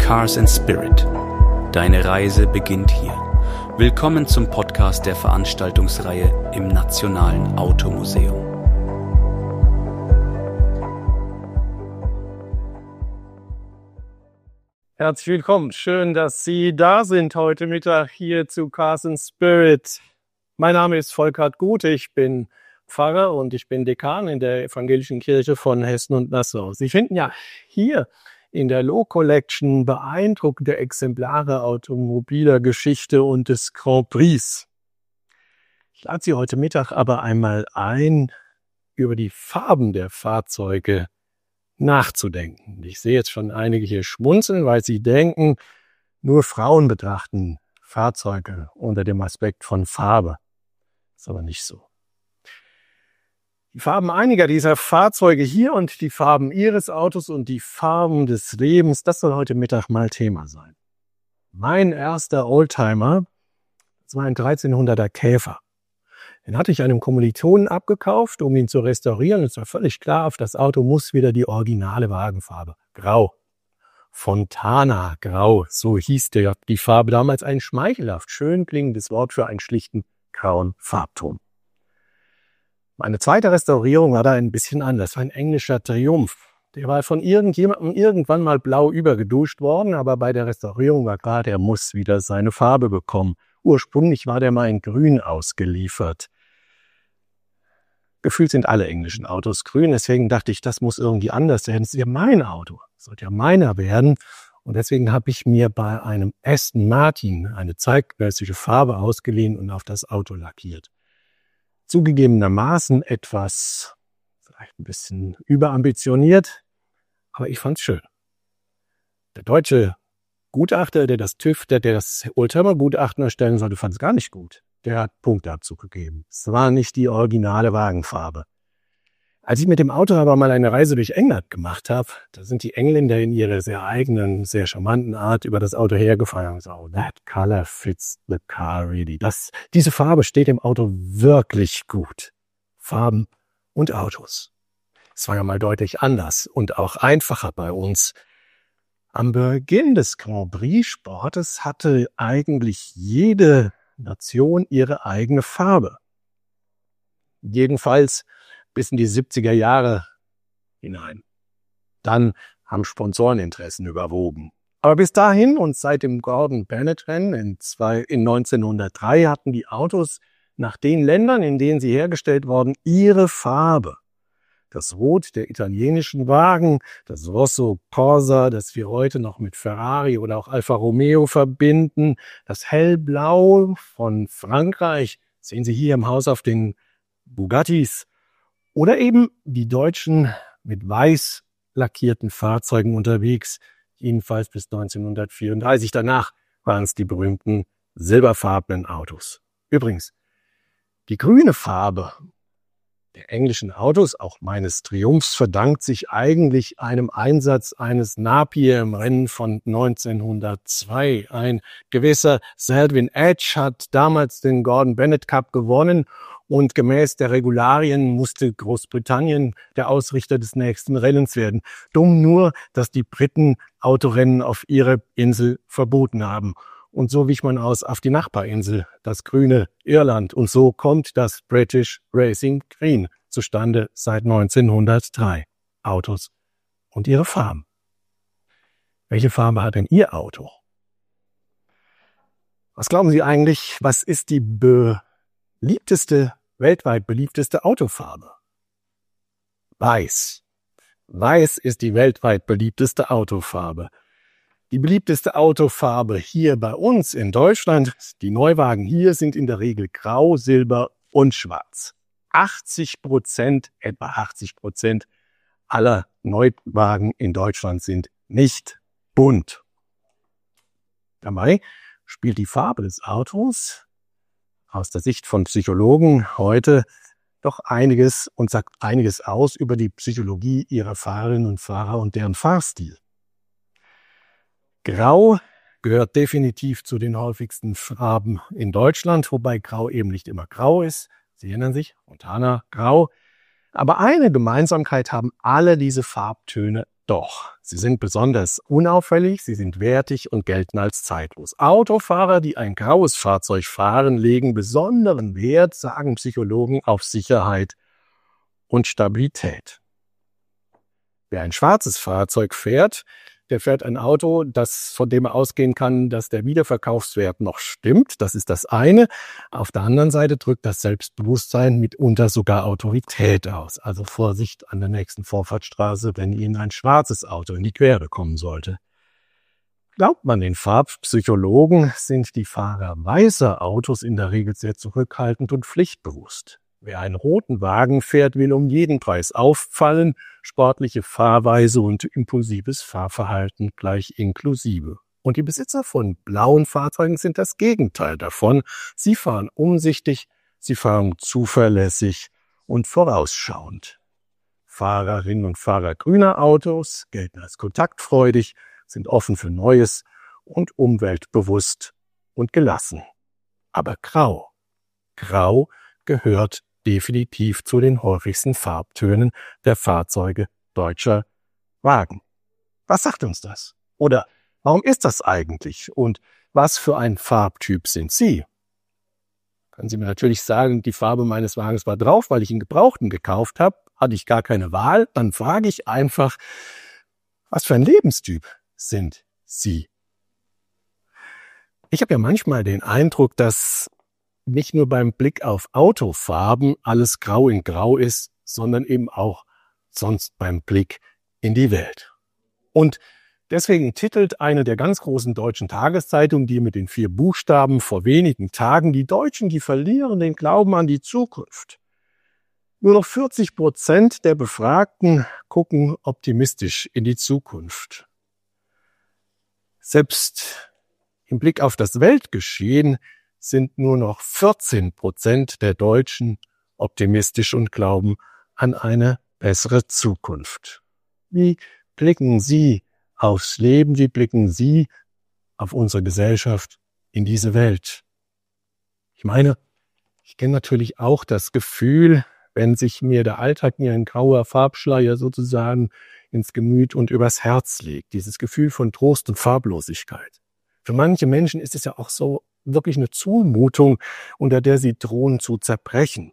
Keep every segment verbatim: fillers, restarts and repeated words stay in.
Cars and Spirit. Deine Reise beginnt hier. Willkommen zum Podcast der Veranstaltungsreihe im Nationalen Automuseum. Herzlich willkommen. Schön, dass Sie da sind heute Mittag hier zu Cars and Spirit. Mein Name ist Volkert Gute, ich bin Pfarrer und ich bin Dekan in der Evangelischen Kirche von Hessen und Nassau. Sie finden ja hier in der Low Collection beeindruckende Exemplare automobiler Geschichte und des Grand Prix. Ich lade Sie heute Mittag aber einmal ein, über die Farben der Fahrzeuge nachzudenken. Ich sehe jetzt schon einige hier schmunzeln, weil sie denken, nur Frauen betrachten Fahrzeuge unter dem Aspekt von Farbe. Ist aber nicht so. Die Farben einiger dieser Fahrzeuge hier und die Farben Ihres Autos und die Farben des Lebens, das soll heute Mittag mal Thema sein. Mein erster Oldtimer, das war ein dreizehnhunderter Käfer. Den hatte ich einem Kommilitonen abgekauft, um ihn zu restaurieren. Es war völlig klar, auf das Auto muss wieder die originale Wagenfarbe. Grau. Fontana Grau, so hieß der, die Farbe damals, ein schmeichelhaft schön klingendes Wort für einen schlichten grauen Farbton. Meine zweite Restaurierung war da ein bisschen anders. Das war ein englischer Triumph. Der war von irgendjemandem irgendwann mal blau übergeduscht worden, aber bei der Restaurierung war klar, der muss wieder seine Farbe bekommen. Ursprünglich war der mal in grün ausgeliefert. Gefühlt sind alle englischen Autos grün, deswegen dachte ich, das muss irgendwie anders werden. Das ist ja mein Auto, das sollte ja meiner werden. Und deswegen habe ich mir bei einem Aston Martin eine zeitgenössische Farbe ausgeliehen und auf das Auto lackiert. Zugegebenermaßen etwas, vielleicht ein bisschen überambitioniert, aber ich fand's schön. Der deutsche Gutachter, der das TÜV, der, der das Oldtimer-Gutachten erstellen sollte, fand es gar nicht gut. Der hat Punktabzug gegeben. Es war nicht die originale Wagenfarbe. Als ich mit dem Auto aber mal eine Reise durch England gemacht habe, da sind die Engländer in ihrer sehr eigenen, sehr charmanten Art über das Auto hergefahren und so, that color fits the car really. Das, diese Farbe steht dem Auto wirklich gut. Farben und Autos. Es war ja mal deutlich anders und auch einfacher bei uns. Am Beginn des Grand Prix-Sportes hatte eigentlich jede Nation ihre eigene Farbe. Jedenfalls bis in die siebziger Jahre hinein. Dann haben Sponsoreninteressen überwogen. Aber bis dahin und seit dem Gordon Bennett-Rennen in, zwei, in neunzehnhundertdrei hatten die Autos nach den Ländern, in denen sie hergestellt wurden, ihre Farbe. Das Rot der italienischen Wagen, das Rosso Corsa, das wir heute noch mit Ferrari oder auch Alfa Romeo verbinden, das Hellblau von Frankreich, sehen Sie hier im Haus auf den Bugattis, oder eben die Deutschen mit weiß lackierten Fahrzeugen unterwegs, jedenfalls bis neunzehnhundertvierunddreißig. Danach waren es die berühmten silberfarbenen Autos. Übrigens, die grüne Farbe der englischen Autos, auch meines Triumphs, verdankt sich eigentlich einem Einsatz eines Napier im Rennen von neunzehnhundertzwei. Ein gewisser Selwyn Edge hat damals den Gordon Bennett Cup gewonnen und gemäß der Regularien musste Großbritannien der Ausrichter des nächsten Rennens werden. Dumm nur, dass die Briten Autorennen auf ihrer Insel verboten haben. Und so wich man aus auf die Nachbarinsel, das grüne Irland. Und so kommt das British Racing Green zustande seit neunzehnhundertdrei. Autos und ihre Farben. Welche Farbe hat denn Ihr Auto? Was glauben Sie eigentlich, was ist die beliebteste, weltweit beliebteste Autofarbe? Weiß. Weiß ist die weltweit beliebteste Autofarbe. Die beliebteste Autofarbe hier bei uns in Deutschland, die Neuwagen hier, sind in der Regel grau, silber und schwarz. achtzig Prozent, etwa achtzig Prozent aller Neuwagen in Deutschland sind nicht bunt. Dabei spielt die Farbe des Autos aus der Sicht von Psychologen heute doch einiges und sagt einiges aus über die Psychologie ihrer Fahrerinnen und Fahrer und deren Fahrstil. Grau gehört definitiv zu den häufigsten Farben in Deutschland, wobei Grau eben nicht immer grau ist. Sie erinnern sich, Fontana Grau. Aber eine Gemeinsamkeit haben alle diese Farbtöne Doch, sie sind besonders unauffällig, sie sind wertig und gelten als zeitlos. Autofahrer, die ein graues Fahrzeug fahren, legen besonderen Wert, sagen Psychologen, auf Sicherheit und Stabilität. Wer ein schwarzes Fahrzeug fährt, der fährt ein Auto, das, von dem er ausgehen kann, dass der Wiederverkaufswert noch stimmt. Das ist das eine. Auf der anderen Seite drückt das Selbstbewusstsein mitunter sogar Autorität aus. Also Vorsicht an der nächsten Vorfahrtsstraße, wenn Ihnen ein schwarzes Auto in die Quere kommen sollte. Glaubt man den Farbpsychologen, sind die Fahrer weißer Autos in der Regel sehr zurückhaltend und pflichtbewusst. Wer einen roten Wagen fährt, will um jeden Preis auffallen, sportliche Fahrweise und impulsives Fahrverhalten gleich inklusive. Und die Besitzer von blauen Fahrzeugen sind das Gegenteil davon. Sie fahren umsichtig, sie fahren zuverlässig und vorausschauend. Fahrerinnen und Fahrer grüner Autos gelten als kontaktfreudig, sind offen für Neues und umweltbewusst und gelassen. Aber grau, grau gehört definitiv zu den häufigsten Farbtönen der Fahrzeuge deutscher Wagen. Was sagt uns das? Oder warum ist das eigentlich? Und was für ein Farbtyp sind Sie? Können Sie mir natürlich sagen, die Farbe meines Wagens war drauf, weil ich ihn gebrauchten gekauft habe. Hatte ich gar keine Wahl. Dann frage ich einfach, was für ein Lebenstyp sind Sie? Ich habe ja manchmal den Eindruck, dass nicht nur beim Blick auf Autofarben alles grau in grau ist, sondern eben auch sonst beim Blick in die Welt. Und deswegen titelt eine der ganz großen deutschen Tageszeitungen, die mit den vier Buchstaben vor wenigen Tagen: Die Deutschen, die verlieren den Glauben an die Zukunft. Nur noch vierzig Prozent der Befragten gucken optimistisch in die Zukunft. Selbst im Blick auf das Weltgeschehen sind nur noch vierzehn Prozent der Deutschen optimistisch und glauben an eine bessere Zukunft. Wie blicken Sie aufs Leben? Wie blicken Sie auf unsere Gesellschaft, in diese Welt? Ich meine, ich kenne natürlich auch das Gefühl, wenn sich mir der Alltag wie ein grauer Farbschleier sozusagen ins Gemüt und übers Herz legt. Dieses Gefühl von Trost und Farblosigkeit. Für manche Menschen ist es ja auch so wirklich eine Zumutung, unter der sie drohen zu zerbrechen.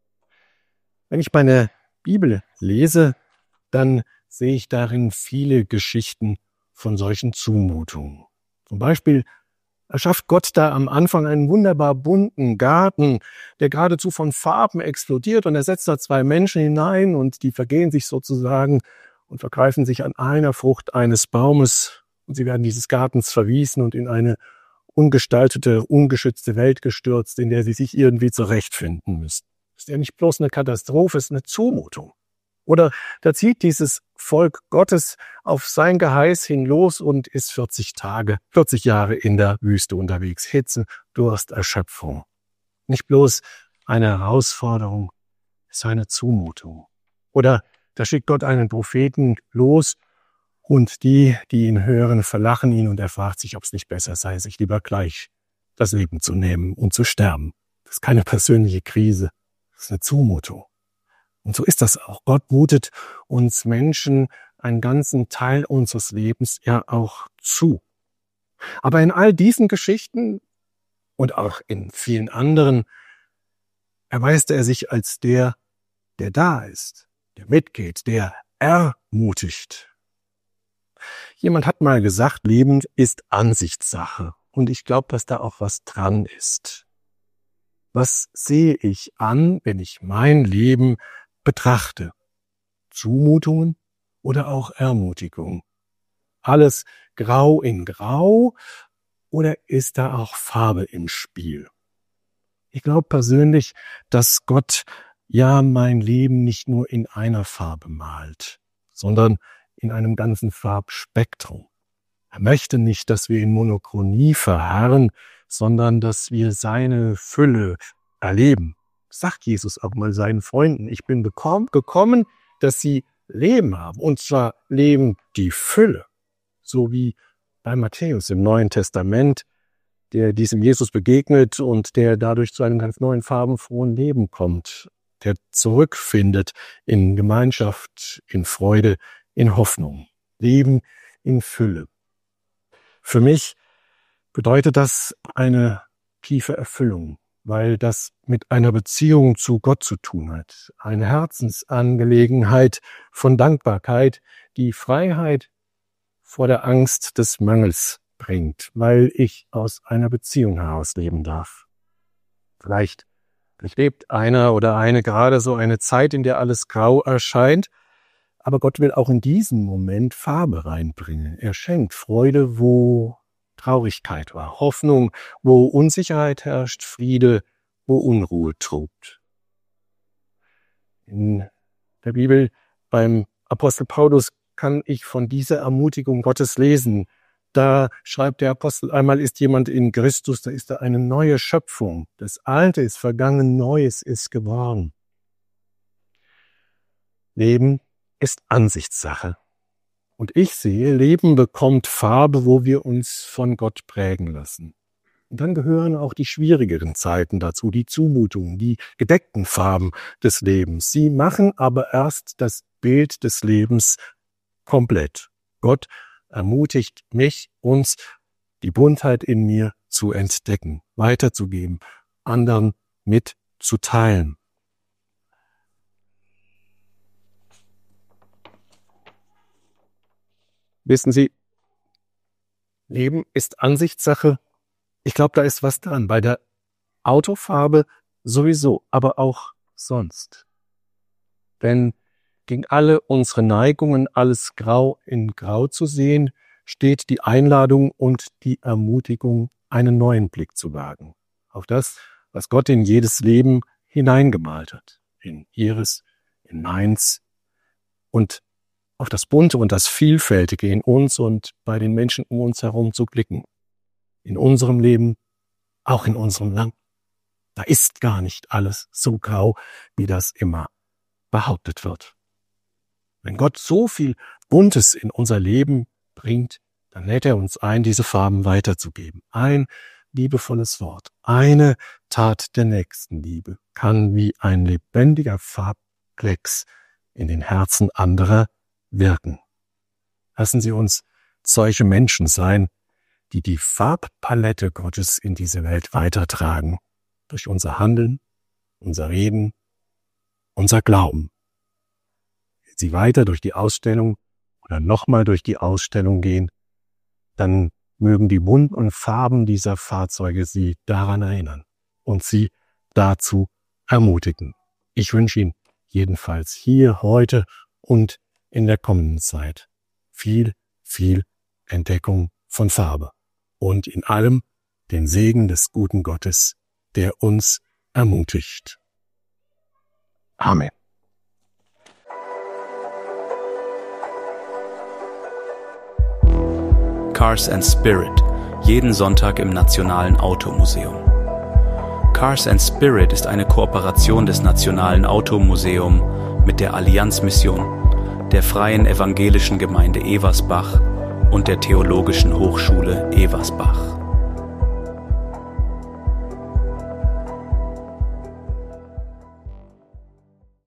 Wenn ich meine Bibel lese, dann sehe ich darin viele Geschichten von solchen Zumutungen. Zum Beispiel erschafft Gott da am Anfang einen wunderbar bunten Garten, der geradezu von Farben explodiert, und er setzt da zwei Menschen hinein und die vergehen sich sozusagen und vergreifen sich an einer Frucht eines Baumes, und sie werden dieses Gartens verwiesen und in eine ungestaltete, ungeschützte Welt gestürzt, in der sie sich irgendwie zurechtfinden müssen. Das ist ja nicht bloß eine Katastrophe, es ist eine Zumutung. Oder da zieht dieses Volk Gottes auf sein Geheiß hin los und ist vierzig Tage, vierzig Jahre in der Wüste unterwegs. Hitze, Durst, Erschöpfung. Nicht bloß eine Herausforderung, es ist eine Zumutung. Oder da schickt Gott einen Propheten los, und die, die ihn hören, verlachen ihn, und er fragt sich, ob es nicht besser sei, sich lieber gleich das Leben zu nehmen und zu sterben. Das ist keine persönliche Krise, das ist eine Zumutung. Und so ist das auch. Gott mutet uns Menschen einen ganzen Teil unseres Lebens ja auch zu. Aber in all diesen Geschichten und auch in vielen anderen erweist er sich als der, der da ist, der mitgeht, der ermutigt. Jemand hat mal gesagt, Leben ist Ansichtssache. Und ich glaube, dass da auch was dran ist. Was sehe ich an, wenn ich mein Leben betrachte? Zumutungen oder auch Ermutigung? Alles grau in grau, oder ist da auch Farbe im Spiel? Ich glaube persönlich, dass Gott ja mein Leben nicht nur in einer Farbe malt, sondern in einem ganzen Farbspektrum. Er möchte nicht, dass wir in Monochronie verharren, sondern dass wir seine Fülle erleben. Sagt Jesus auch mal seinen Freunden: Ich bin gekommen, dass sie Leben haben, und zwar Leben die Fülle. So wie bei Matthäus im Neuen Testament, der diesem Jesus begegnet und der dadurch zu einem ganz neuen, farbenfrohen Leben kommt, der zurückfindet in Gemeinschaft, in Freude, in Hoffnung. Leben in Fülle. Für mich bedeutet das eine tiefe Erfüllung, weil das mit einer Beziehung zu Gott zu tun hat. Eine Herzensangelegenheit von Dankbarkeit, die Freiheit vor der Angst des Mangels bringt, weil ich aus einer Beziehung heraus leben darf. Vielleicht lebt einer oder eine gerade so eine Zeit, in der alles grau erscheint, aber Gott will auch in diesem Moment Farbe reinbringen. Er schenkt Freude, wo Traurigkeit war, Hoffnung, wo Unsicherheit herrscht, Friede, wo Unruhe tobt. In der Bibel beim Apostel Paulus kann ich von dieser Ermutigung Gottes lesen. Da schreibt der Apostel, einmal ist jemand in Christus, da ist er eine neue Schöpfung. Das Alte ist vergangen, Neues ist geworden. Leben ist Ansichtssache. Und ich sehe, Leben bekommt Farbe, wo wir uns von Gott prägen lassen. Und dann gehören auch die schwierigeren Zeiten dazu, die Zumutungen, die gedeckten Farben des Lebens. Sie machen aber erst das Bild des Lebens komplett. Gott ermutigt mich, uns die Buntheit in mir zu entdecken, weiterzugeben, anderen mitzuteilen. Wissen Sie, Leben ist Ansichtssache. Ich glaube, da ist was dran. Bei der Autofarbe sowieso, aber auch sonst. Denn gegen alle unsere Neigungen, alles grau in grau zu sehen, steht die Einladung und die Ermutigung, einen neuen Blick zu wagen. Auf das, was Gott in jedes Leben hineingemalt hat. In Ihres, in meins und auf das Bunte und das Vielfältige in uns und bei den Menschen um uns herum zu blicken. In unserem Leben, auch in unserem Land. Da ist gar nicht alles so grau, wie das immer behauptet wird. Wenn Gott so viel Buntes in unser Leben bringt, dann lädt er uns ein, diese Farben weiterzugeben. Ein liebevolles Wort, eine Tat der Nächstenliebe kann wie ein lebendiger Farbklecks in den Herzen anderer wirken. Lassen Sie uns solche Menschen sein, die die Farbpalette Gottes in diese Welt weitertragen, durch unser Handeln, unser Reden, unser Glauben. Wenn Sie weiter durch die Ausstellung oder nochmal durch die Ausstellung gehen, dann mögen die bunten Farben dieser Fahrzeuge Sie daran erinnern und Sie dazu ermutigen. Ich wünsche Ihnen jedenfalls hier, heute und in der kommenden Zeit viel, viel Entdeckung von Farbe und in allem den Segen des guten Gottes, der uns ermutigt. Amen. Cars and Spirit, jeden Sonntag im Nationalen Automuseum. Cars and Spirit ist eine Kooperation des Nationalen Automuseum mit der Allianzmission, der Freien Evangelischen Gemeinde Eversbach und der Theologischen Hochschule Eversbach.